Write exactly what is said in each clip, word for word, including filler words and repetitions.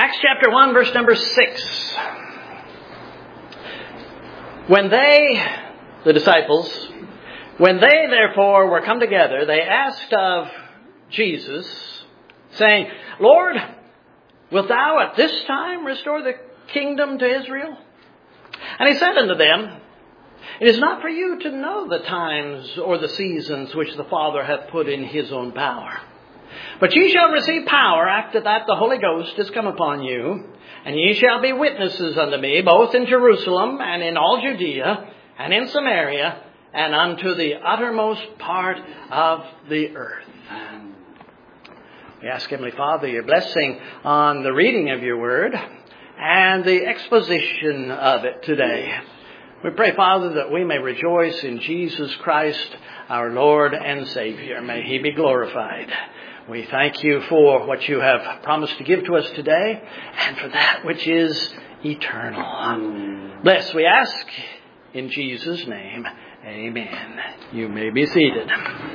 Acts chapter one, verse number six. When they, the disciples, when they therefore were come together, they asked of Jesus, saying, Lord, wilt thou at this time restore the kingdom to Israel? And he said unto them, It is not for you to know the times or the seasons which the Father hath put in his own power. But ye shall receive power after that the Holy Ghost is come upon you, and ye shall be witnesses unto me, both in Jerusalem and in all Judea and in Samaria, and unto the uttermost part of the earth. We ask, Heavenly Father, your blessing on the reading of your word and the exposition of it today. We pray, Father, that we may rejoice in Jesus Christ, our Lord and Savior. May he be glorified. We thank you for what you have promised to give to us today and for that which is eternal. Bless, we ask, in Jesus' name. Amen. You may be seated.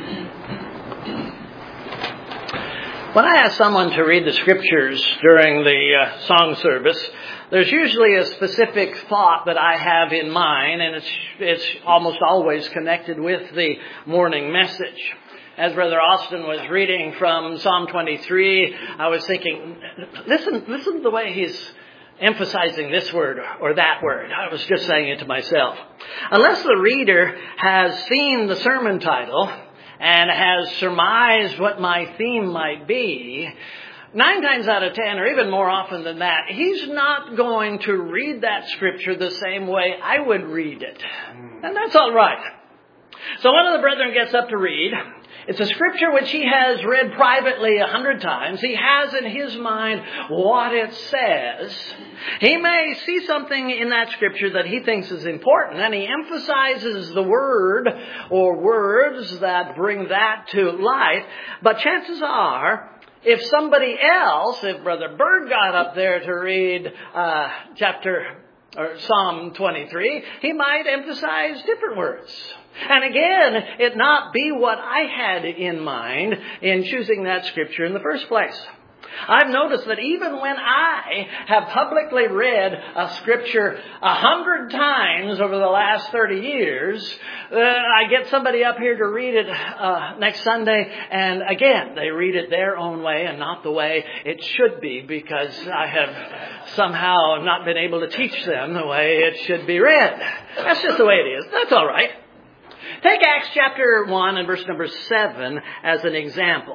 When I ask someone to read the scriptures during the uh, song service, there's usually a specific thought that I have in mind, and it's it's almost always connected with the morning message. As Brother Austin was reading from Psalm twenty-three, I was thinking, listen, listen to the way he's emphasizing this word or that word. I was just saying it to myself. Unless the reader has seen the sermon title and has surmised what my theme might be, nine times out of ten, or even more often than that, he's not going to read that scripture the same way I would read it. And that's all right. So one of the brethren gets up to read. It's a scripture which he has read privately a hundred times. He has in his mind what it says. He may see something in that scripture that he thinks is important, and he emphasizes the word or words that bring that to life. But chances are, if somebody else, if Brother Bird got up there to read uh, chapter or Psalm twenty-three, he might emphasize different words. And again, it not be what I had in mind in choosing that scripture in the first place. I've noticed that even when I have publicly read a scripture a hundred times over the last thirty years, uh, I get somebody up here to read it uh, next Sunday, and again, they read it their own way and not the way it should be, because I have somehow not been able to teach them the way it should be read. That's just the way it is. That's all right. Take Acts chapter one and verse number seven as an example.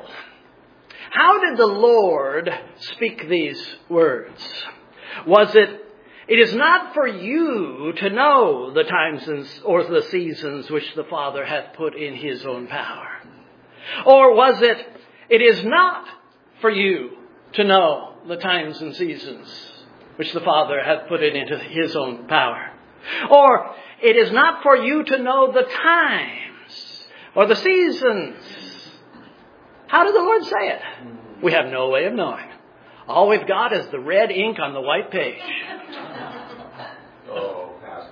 How did the Lord speak these words? Was it, it is not for you to know the times or the seasons which the Father hath put in his own power? Or was it, it is not for you to know the times and seasons which the Father hath put it into his own power? Or it is not for you to know the times or the seasons. How did the Lord say it? We have no way of knowing. All we've got is the red ink on the white page. Oh,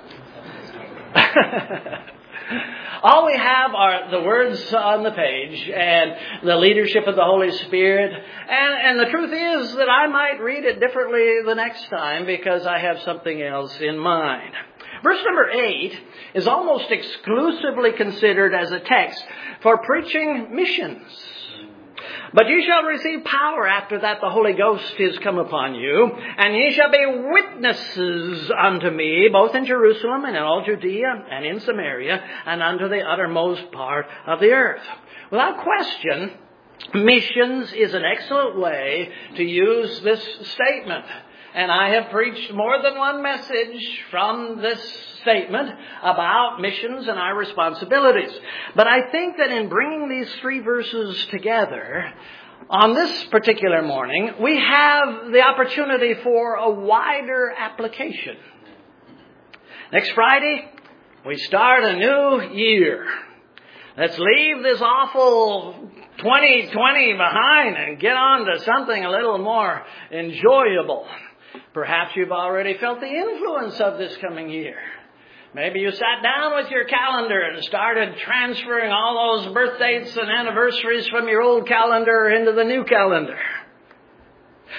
All we have are the words on the page and the leadership of the Holy Spirit. And, and the truth is that I might read it differently the next time because I have something else in mind. Verse number eight is almost exclusively considered as a text for preaching missions. But ye shall receive power after that the Holy Ghost is come upon you, and ye shall be witnesses unto me, both in Jerusalem and in all Judea and in Samaria, and unto the uttermost part of the earth. Without question, missions is an excellent way to use this statement. And I have preached more than one message from this statement about missions and our responsibilities. But I think that in bringing these three verses together, on this particular morning, we have the opportunity for a wider application. Next Friday, we start a new year. Let's leave this awful twenty twenty behind and get on to something a little more enjoyable. Perhaps you've already felt the influence of this coming year. Maybe you sat down with your calendar and started transferring all those birth dates and anniversaries from your old calendar into the new calendar.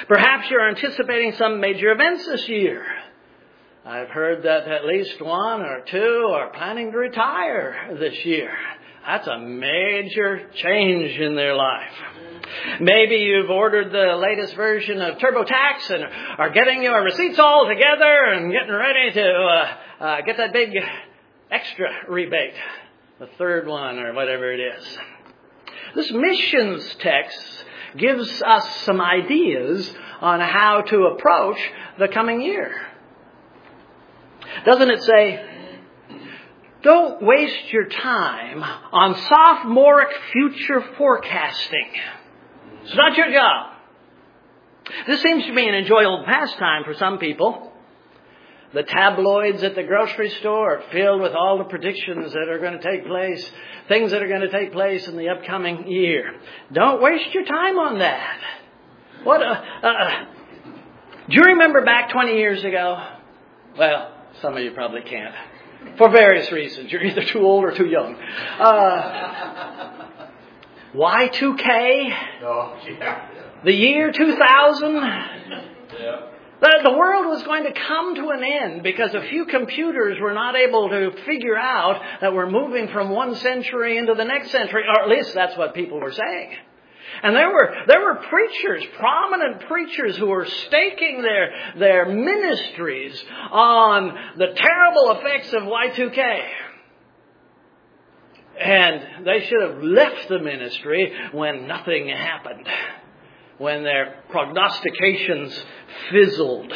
Perhaps you're anticipating some major events this year. I've heard that at least one or two are planning to retire this year. That's a major change in their life. Maybe you've ordered the latest version of TurboTax and are getting your receipts all together and getting ready to uh, uh, get that big extra rebate, the third one or whatever it is. This missions text gives us some ideas on how to approach the coming year. Doesn't it say, don't waste your time on sophomoric future forecasting. It's not your job. This seems to be an enjoyable pastime for some people. The tabloids at the grocery store are filled with all the predictions that are going to take place, things that are going to take place in the upcoming year. Don't waste your time on that. What a, uh, do you remember back twenty years ago? Well, some of you probably can't. For various reasons. You're either too old or too young. Uh, Y two K? Oh, yeah. The year two thousand? Yeah. The, the world was going to come to an end because a few computers were not able to figure out that we're moving from one century into the next century, or at least that's what people were saying. And there were there were preachers, prominent preachers, who were staking their, their ministries on the terrible effects of Y two K. And they should have left the ministry when nothing happened, when their prognostications fizzled.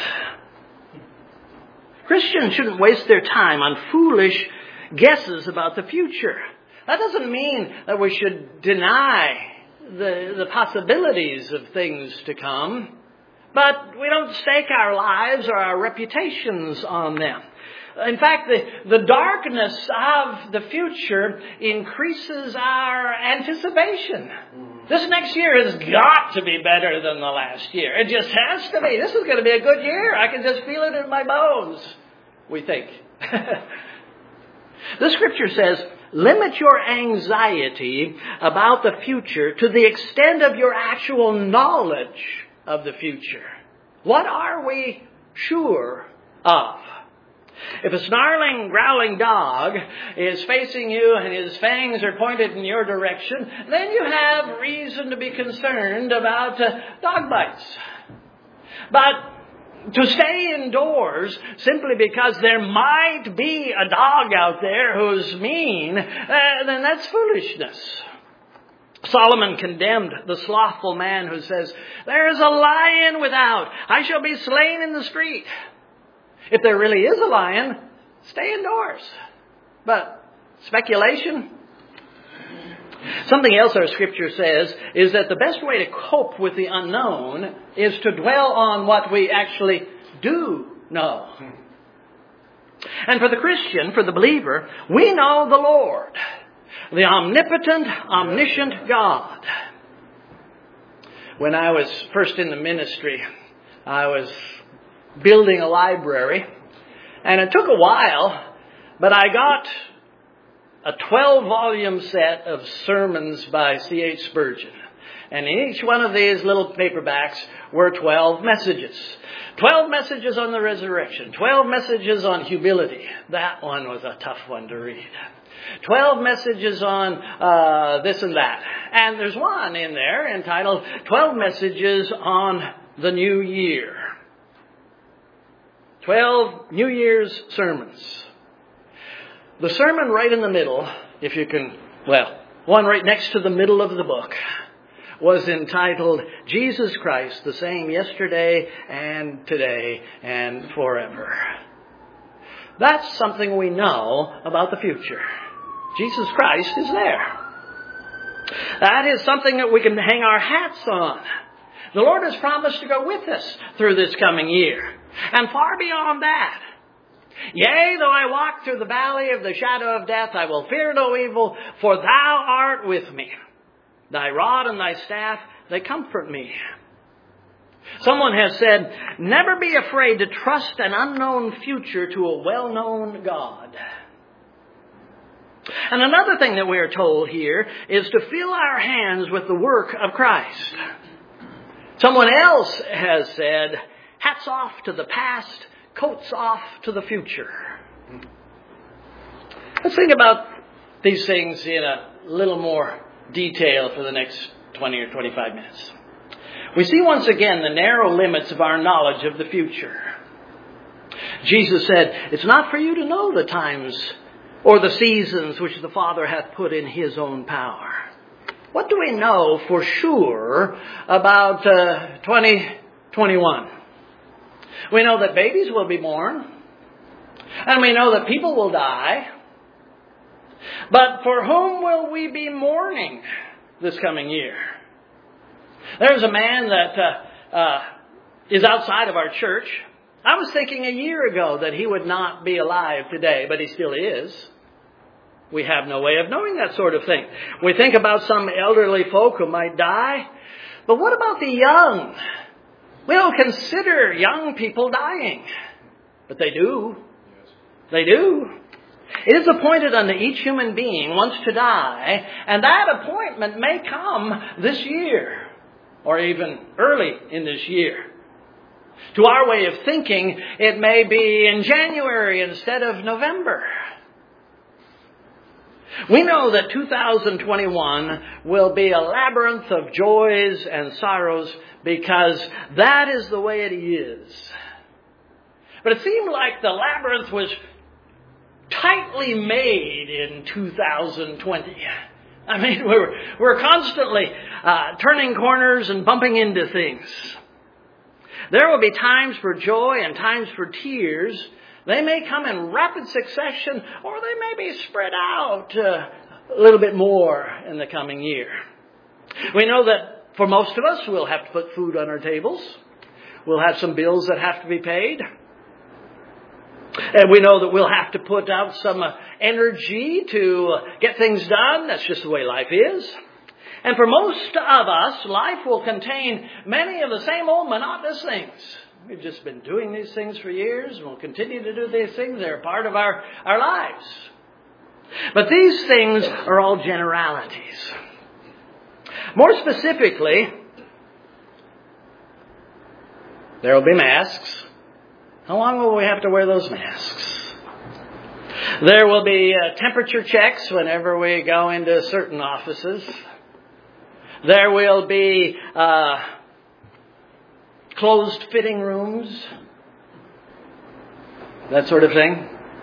Christians shouldn't waste their time on foolish guesses about the future. That doesn't mean that we should deny the, the possibilities of things to come, but we don't stake our lives or our reputations on them. In fact, the, the darkness of the future increases our anticipation. This next year has got to be better than the last year. It just has to be. This is going to be a good year. I can just feel it in my bones, we think. The scripture says, limit your anxiety about the future to the extent of your actual knowledge of the future. What are we sure of? If a snarling, growling dog is facing you and his fangs are pointed in your direction, then you have reason to be concerned about uh, dog bites. But to stay indoors simply because there might be a dog out there who's mean, uh, then that's foolishness. Solomon condemned the slothful man who says, there is a lion without. I shall be slain in the street. If there really is a lion, stay indoors. But speculation? Something else our scripture says is that the best way to cope with the unknown is to dwell on what we actually do know. And for the Christian, for the believer, we know the Lord, the omnipotent, omniscient God. When I was first in the ministry, I was building a library, and it took a while, but I got a twelve-volume set of sermons by C H Spurgeon. And in each one of these little paperbacks were twelve messages. twelve messages on the resurrection. twelve messages on humility. That one was a tough one to read. twelve messages on uh, this and that. And there's one in there entitled twelve Messages on the New Year. twelve New Year's sermons. The sermon right in the middle, if you can, well, one right next to the middle of the book, was entitled, Jesus Christ, the same yesterday and today and forever. That's something we know about the future. Jesus Christ is there. That is something that we can hang our hats on. The Lord has promised to go with us through this coming year. And far beyond that. Yea, though I walk through the valley of the shadow of death, I will fear no evil, for thou art with me. Thy rod and thy staff, they comfort me. Someone has said, never be afraid to trust an unknown future to a well-known God. And another thing that we are told here is to fill our hands with the work of Christ. Someone else has said, hats off to the past, coats off to the future. Let's think about these things in a little more detail for the next twenty or twenty-five minutes. We see once again the narrow limits of our knowledge of the future. Jesus said, it's not for you to know the times or the seasons which the Father hath put in his own power. What do we know for sure about uh, twenty twenty-one? We know that babies will be born. And we know that people will die. But for whom will we be mourning this coming year? There's a man that uh, uh, is outside of our church. I was thinking a year ago that he would not be alive today, but he still is. We have no way of knowing that sort of thing. We think about some elderly folk who might die. But what about the young? We don't consider young people dying. But they do. They do. It is appointed unto each human being once to die, and that appointment may come this year, or even early in this year. To our way of thinking, it may be in January instead of November. We know that two thousand twenty-one will be a labyrinth of joys and sorrows because that is the way it is. But it seemed like the labyrinth was tightly made in two thousand twenty. I mean, we're, we're constantly uh, turning corners and bumping into things. There will be times for joy and times for tears. They may come in rapid succession, or they may be spread out uh, a little bit more in the coming year. We know that for most of us, we'll have to put food on our tables. We'll have some bills that have to be paid. And we know that we'll have to put out some uh, energy to uh, get things done. That's just the way life is. And for most of us, life will contain many of the same old monotonous things. We've just been doing these things for years, and we'll continue to do these things. They're part of our, our lives. But these things are all generalities. More specifically, there will be masks. How long will we have to wear those masks? There will be uh, temperature checks whenever we go into certain offices. There will be uh, closed fitting rooms, that sort of thing.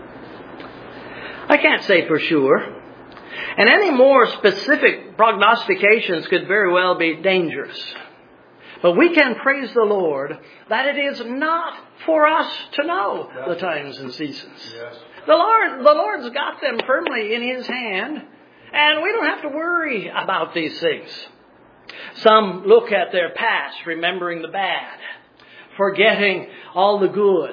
I can't say for sure. And any more specific prognostications could very well be dangerous. But we can praise the Lord that it is not for us to know the times and seasons. Yes. The Lord, the Lord's got them firmly in His hand, and we don't have to worry about these things. Some look at their past, remembering the bad, forgetting all the good.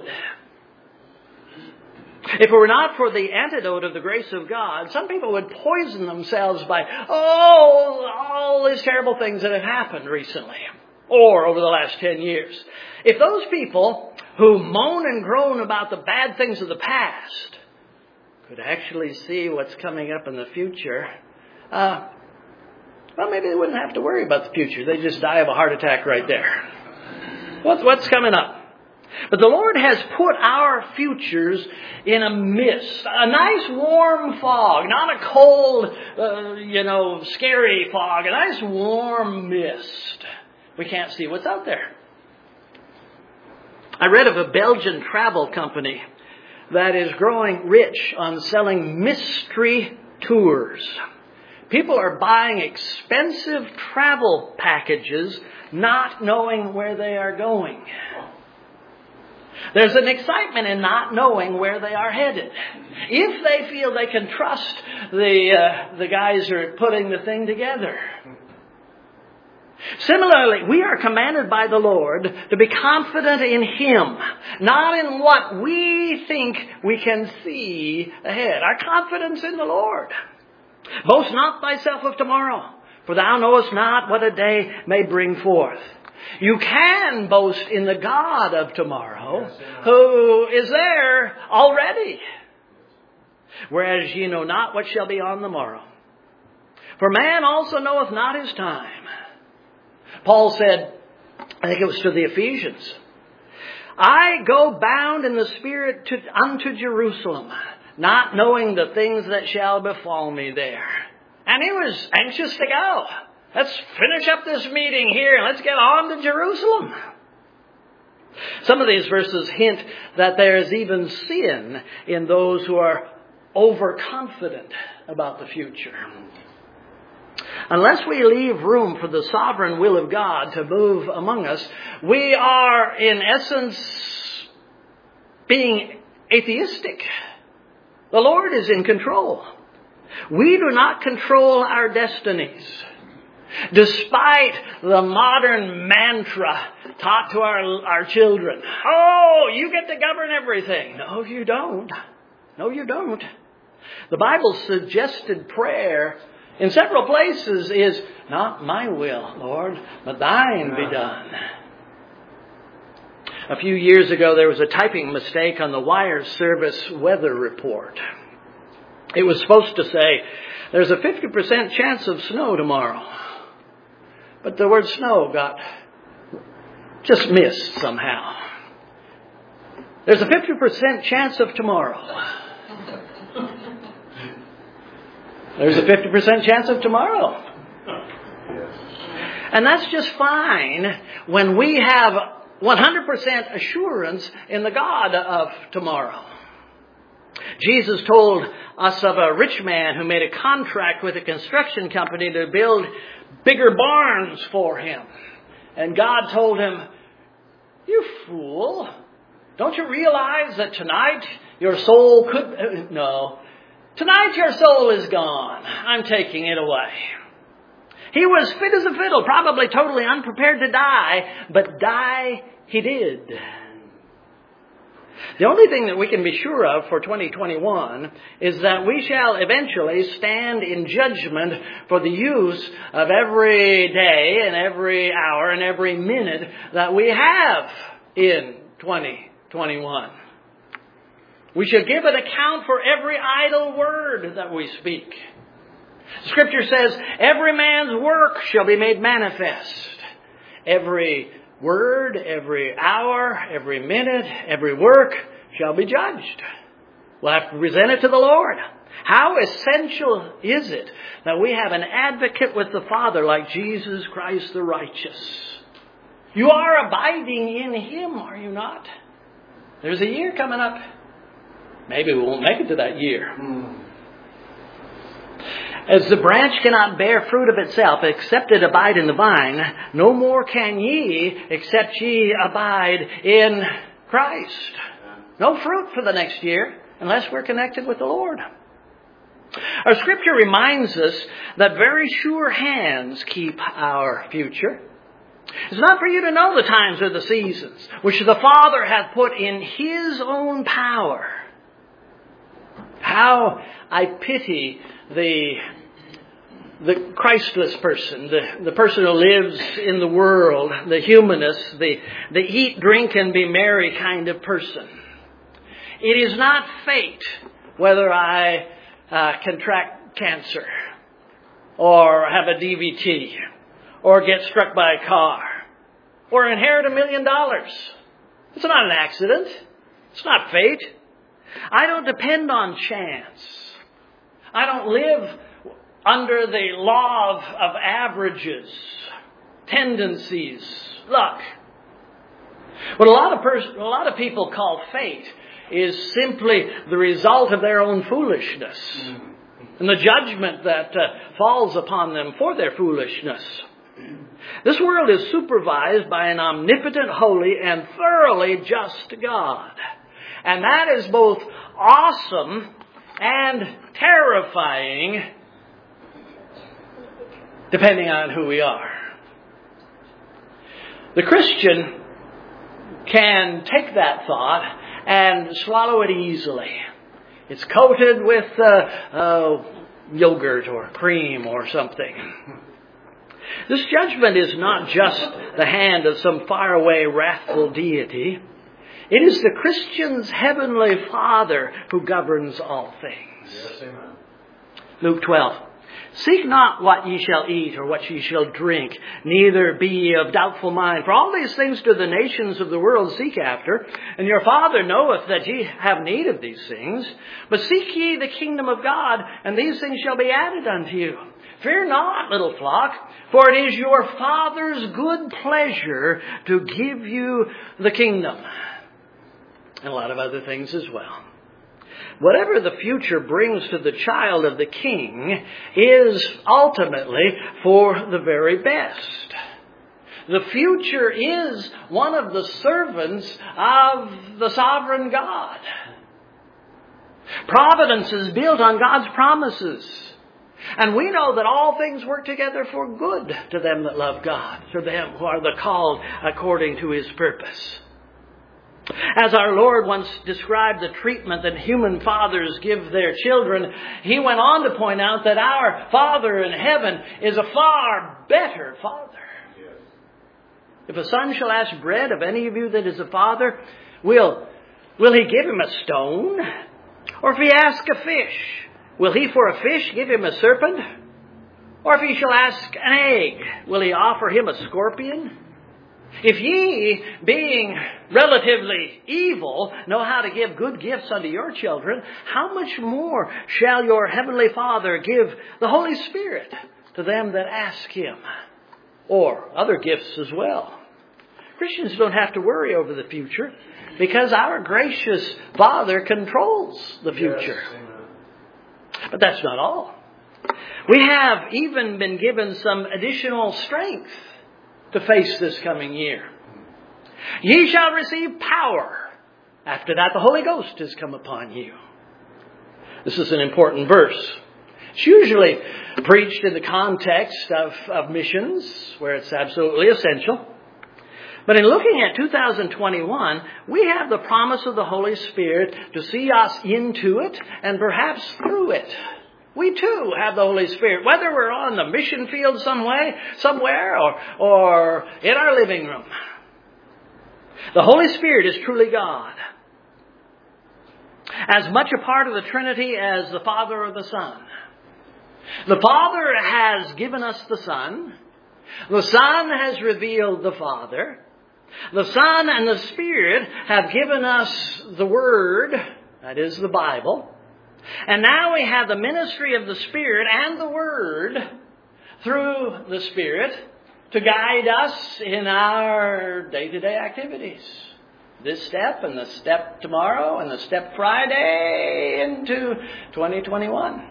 If it were not for the antidote of the grace of God, some people would poison themselves by, oh, all these terrible things that have happened recently or over the last ten years. If those people who moan and groan about the bad things of the past could actually see what's coming up in the future, uh, well, maybe they wouldn't have to worry about the future. They'd just die of a heart attack right there. What's, what's coming up? But the Lord has put our futures in a mist, a nice warm fog, not a cold, uh, you know, scary fog, a nice warm mist. We can't see what's out there. I read of a Belgian travel company that is growing rich on selling mystery tours. People are buying expensive travel packages not knowing where they are going. There's an excitement in not knowing where they are headed. If they feel they can trust the uh, the guys who are putting the thing together. Similarly, we are commanded by the Lord to be confident in Him, not in what we think we can see ahead. Our confidence in the Lord. Boast not thyself of tomorrow, for thou knowest not what a day may bring forth. You can boast in the God of tomorrow, who is there already. Whereas ye know not what shall be on the morrow. For man also knoweth not his time. Paul said, I think it was to the Ephesians. I go bound in the Spirit to, unto Jerusalem, not knowing the things that shall befall me there. And he was anxious to go. Let's finish up this meeting here and let's get on to Jerusalem. Some of these verses hint that there is even sin in those who are overconfident about the future. Unless we leave room for the sovereign will of God to move among us, we are in essence being atheistic. The Lord is in control. We do not control our destinies. Despite the modern mantra taught to our, our children, oh, you get to govern everything. No, you don't. No, you don't. The Bible's suggested prayer in several places is, not my will, Lord, but thine be done. A few years ago, there was a typing mistake on the wire service weather report. It was supposed to say, there's a fifty percent chance of snow tomorrow. But the word snow got just missed somehow. There's a fifty percent chance of tomorrow. There's a fifty percent chance of tomorrow. And that's just fine when we have one hundred percent assurance in the God of tomorrow. Jesus told us of a rich man who made a contract with a construction company to build bigger barns for him. And God told him, you fool, don't you realize that tonight your soul could... No, tonight your soul is gone. I'm taking it away. He was fit as a fiddle, probably totally unprepared to die, but die he did. The only thing that we can be sure of for twenty twenty-one is that we shall eventually stand in judgment for the use of every day and every hour and every minute that we have in twenty twenty-one. We shall give an account for every idle word that we speak. Scripture says, every man's work shall be made manifest. Every word, every hour, every minute, every work shall be judged. We'll have to present it to the Lord. How essential is it that we have an advocate with the Father like Jesus Christ the righteous? You are abiding in Him, are you not? There's a year coming up. Maybe we won't make it to that year. As the branch cannot bear fruit of itself, except it abide in the vine, no more can ye, except ye abide in Christ. No fruit for the next year, unless we're connected with the Lord. Our scripture reminds us that very sure hands keep our future. It's not for you to know the times or the seasons, which the Father hath put in His own power. How I pity the the Christless person, the, the person who lives in the world, the humanist, the, the eat, drink, and be merry kind of person. It is not fate whether I uh, contract cancer or have a D V T or get struck by a car or inherit a million dollars. It's not an accident. It's not fate. I don't depend on chance. I don't live under the law of, of averages, tendencies, luck. What a lot of pers- a lot of people call fate is simply the result of their own foolishness and the judgment that uh, falls upon them for their foolishness. This world is supervised by an omnipotent, holy, and thoroughly just God. And that is both awesome and terrifying, depending on who we are. The Christian can take that thought and swallow it easily. It's coated with uh, uh, yogurt or cream or something. This judgment is not just the hand of some faraway wrathful deity. It is the Christian's heavenly Father who governs all things. Yes, amen. Luke twelve. Seek not what ye shall eat or what ye shall drink, neither be ye of doubtful mind. For all these things do the nations of the world seek after, and your Father knoweth that ye have need of these things. But seek ye the kingdom of God, and these things shall be added unto you. Fear not, little flock, for it is your Father's good pleasure to give you the kingdom. And a lot of other things as well. Whatever the future brings to the child of the King is ultimately for the very best. The future is one of the servants of the sovereign God. Providence is built on God's promises. And we know that all things work together for good to them that love God, to them who are the called according to His purpose. As our Lord once described the treatment that human fathers give their children, He went on to point out that our Father in heaven is a far better Father. Yes. If a son shall ask bread of any of you that is a father, will, will he give him a stone? Or if he ask a fish, will he for a fish give him a serpent? Or if he shall ask an egg, will he offer him a scorpion? If ye, being relatively evil, know how to give good gifts unto your children, how much more shall your heavenly Father give the Holy Spirit to them that ask Him? Or other gifts as well. Christians don't have to worry over the future because our gracious Father controls the future. Yes. But that's not all. We have even been given some additional strength to face this coming year. Ye shall receive power. After that, the Holy Ghost has come upon you. This is an important verse. It's usually preached in the context of, of missions, where it's absolutely essential. But in looking at two thousand twenty-one, we have the promise of the Holy Spirit to see us into it and perhaps through it. We too have the Holy Spirit, whether we're on the mission field some way, somewhere or, or in our living room. The Holy Spirit is truly God. As much a part of the Trinity as the Father or the Son. The Father has given us the Son. The Son has revealed the Father. The Son and the Spirit have given us the Word, that is the Bible. And now we have the ministry of the Spirit and the Word through the Spirit to guide us in our day-to-day activities. This step and the step tomorrow and the step Friday into twenty twenty-one.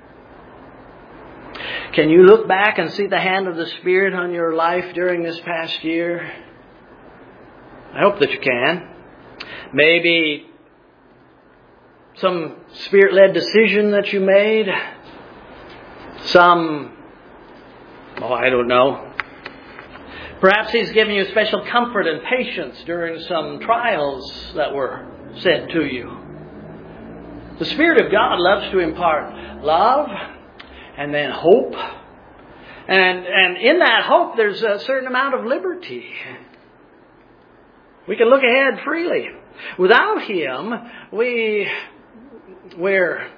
Can you look back and see the hand of the Spirit on your life during this past year? I hope that you can. Maybe some Spirit-led decision that you made. Some, oh, I don't know. Perhaps He's given you special comfort and patience during some trials that were sent to you. The Spirit of God loves to impart love and then hope. And, and in that hope, there's a certain amount of liberty. We can look ahead freely. Without Him, we... We're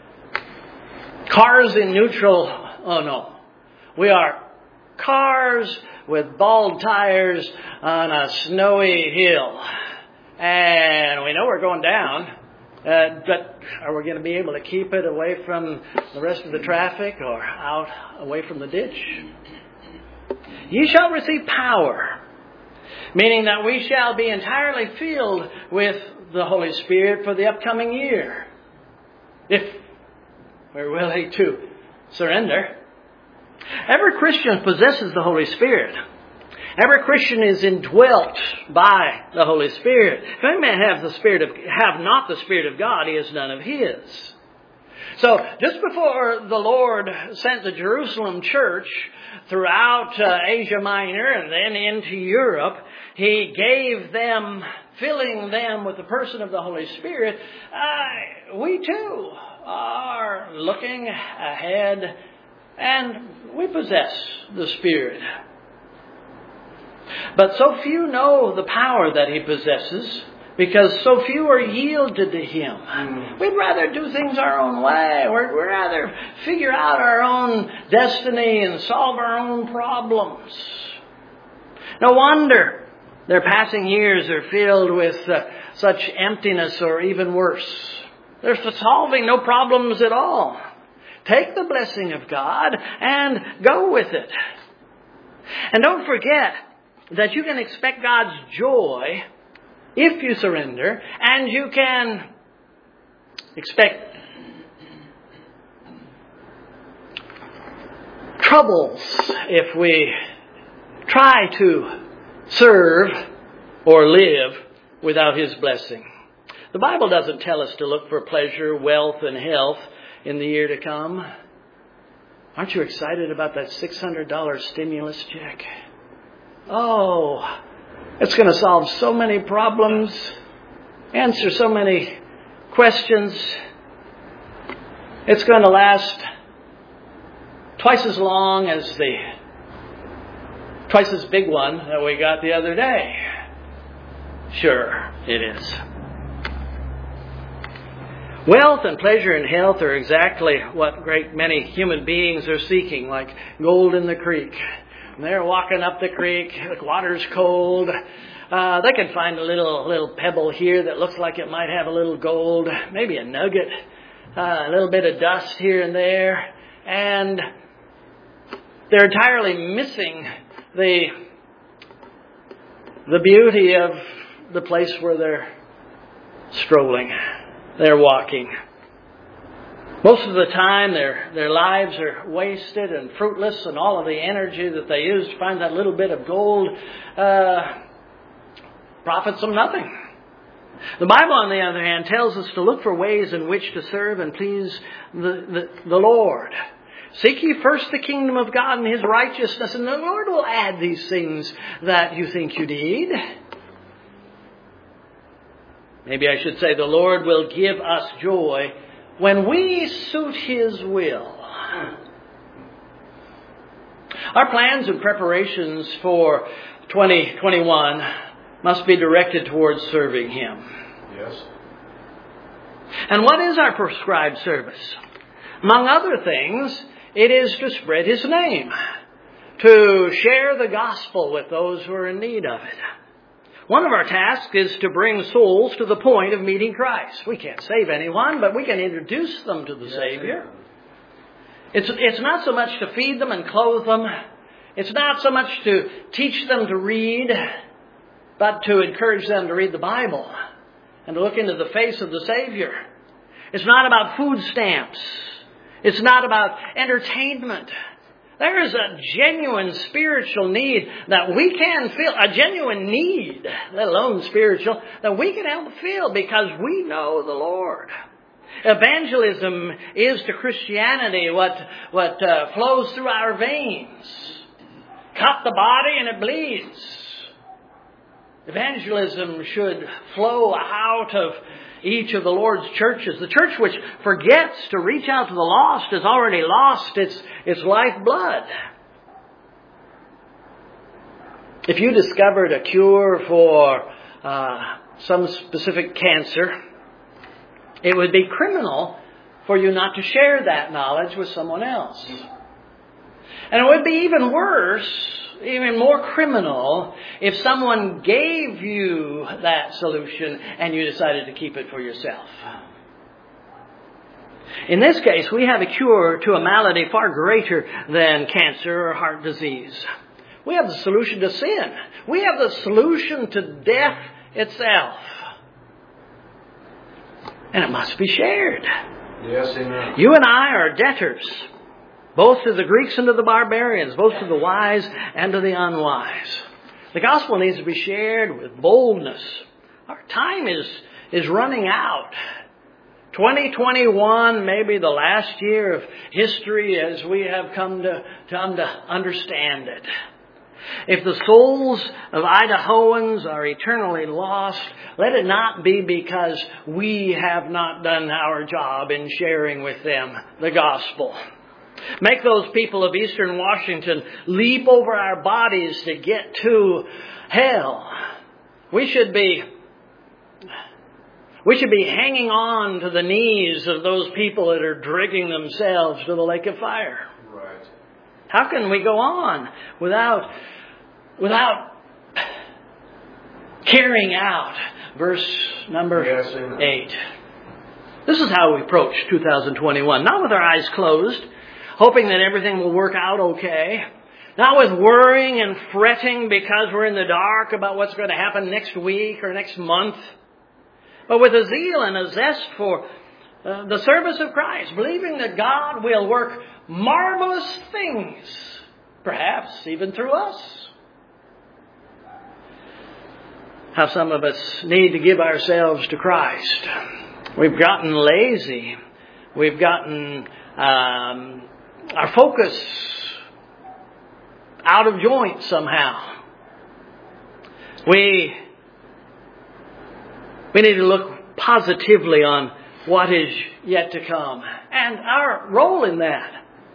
cars in neutral. Oh no. We are cars with bald tires on a snowy hill. And we know we're going down. Uh, but are we going to be able to keep it away from the rest of the traffic or out away from the ditch? Ye shall receive power. Meaning that we shall be entirely filled with the Holy Spirit for the upcoming year. If we're willing to surrender. Every Christian possesses the Holy Spirit. Every Christian is indwelt by the Holy Spirit. If any man have the Spirit of, have not the Spirit of God, he is none of His. So just before the Lord sent the Jerusalem church throughout uh, Asia Minor and then into Europe, He gave them, filling them with the person of the Holy Spirit. Uh, we too are looking ahead and we possess the Spirit. But so few know the power that He possesses because so few are yielded to Him. Mm. We'd rather do things our own way. We'd rather figure out our own destiny and solve our own problems. No wonder their passing years are filled with uh, such emptiness, or even worse. They're solving no problems at all. Take the blessing of God and go with it. And don't forget that you can expect God's joy if you surrender, and you can expect troubles if we try to serve or live without His blessing. The Bible doesn't tell us to look for pleasure, wealth, and health in the year to come. Aren't you excited about that six hundred dollars stimulus check? Oh, it's going to solve so many problems, answer so many questions. It's going to last twice as long as the twice as big one that we got the other day. Sure, it is. Wealth and pleasure and health are exactly what great many human beings are seeking, like gold in the creek. And they're walking up the creek, the water's cold. Uh, they can find a little little pebble here that looks like it might have a little gold, maybe a nugget, uh, a little bit of dust here and there. And they're entirely missing the, the beauty of the place where they're strolling. They're walking. Most of the time, their their lives are wasted and fruitless, and all of the energy that they use to find that little bit of gold uh, profits them nothing. The Bible, on the other hand, tells us to look for ways in which to serve and please the, the, the Lord. Seek ye first the kingdom of God and His righteousness, and the Lord will add these things that you think you need. Maybe I should say the Lord will give us joy when we suit His will. Our plans and preparations for twenty twenty-one must be directed towards serving Him. Yes. And what is our prescribed service? Among other things, it is to spread His name, to share the gospel with those who are in need of it. One of our tasks is to bring souls to the point of meeting Christ. We can't save anyone, but we can introduce them to the yes, Savior. It's, it's not so much to feed them and clothe them. It's not so much to teach them to read, but to encourage them to read the Bible and to look into the face of the Savior. It's not about food stamps. It's not about entertainment. There is a genuine spiritual need that we can fill, a genuine need, let alone spiritual, that we can help fill because we know the Lord. Evangelism is to Christianity what, what uh, flows through our veins. Cut the body and it bleeds. Evangelism should flow out of each of the Lord's churches. The church which forgets to reach out to the lost has already lost its, its lifeblood. If you discovered a cure for uh, some specific cancer, it would be criminal for you not to share that knowledge with someone else. And it would be even worse, even more criminal, if someone gave you that solution and you decided to keep it for yourself. In this case, we have a cure to a malady far greater than cancer or heart disease. We have the solution to sin. We have the solution to death itself. And it must be shared. Yes, amen. You and I are debtors, both to the Greeks and to the barbarians, both to the wise and to the unwise. The gospel needs to be shared with boldness. Our time is, is running out. twenty twenty-one may be the last year of history as we have come to, come to understand it. If the souls of Idahoans are eternally lost, let it not be because we have not done our job in sharing with them the gospel. Make those people of Eastern Washington leap over our bodies to get to hell. We should be We should be hanging on to the knees of those people that are dragging themselves to the lake of fire. Right. How can we go on without, without carrying out verse number Yes, amen. eight? This is how we approach two thousand twenty-one. Not with our eyes closed, hoping that everything will work out okay. Not with worrying and fretting because we're in the dark about what's going to happen next week or next month. But with a zeal and a zest for uh, the service of Christ, believing that God will work marvelous things, perhaps even through us. How some of us need to give ourselves to Christ. We've gotten lazy. We've gotten um, our focus out of joint somehow. We We need to look positively on what is yet to come and our role in that.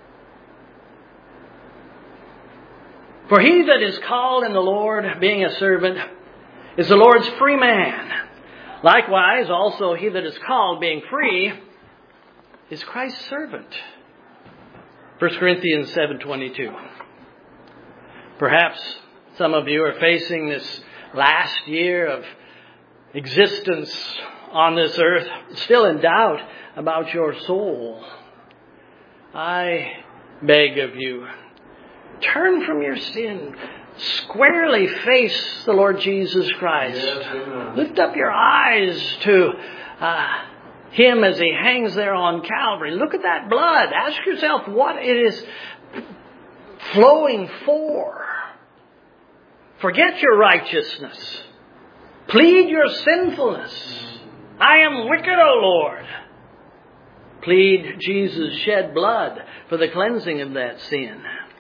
For he that is called in the Lord, being a servant, is the Lord's free man. Likewise, also he that is called, being free, is Christ's servant. First Corinthians seven twenty-two. Perhaps some of you are facing this last year of existence on this earth, still in doubt about your soul. I beg of you, turn from your sin, squarely face the Lord Jesus Christ. Yes, amen. Lift up your eyes to uh, Him as He hangs there on Calvary. Look at that blood. Ask yourself what it is flowing for. Forget your righteousness. Plead your sinfulness. I am wicked, O Lord. Plead Jesus' shed blood for the cleansing of that sin.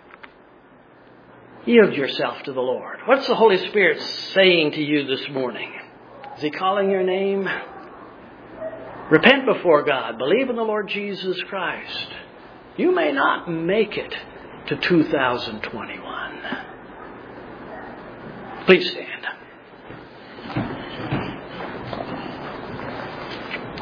Yield yourself to the Lord. What's the Holy Spirit saying to you this morning? Is He calling your name? Repent before God. Believe in the Lord Jesus Christ. You may not make it to two thousand twenty-one. Please stand.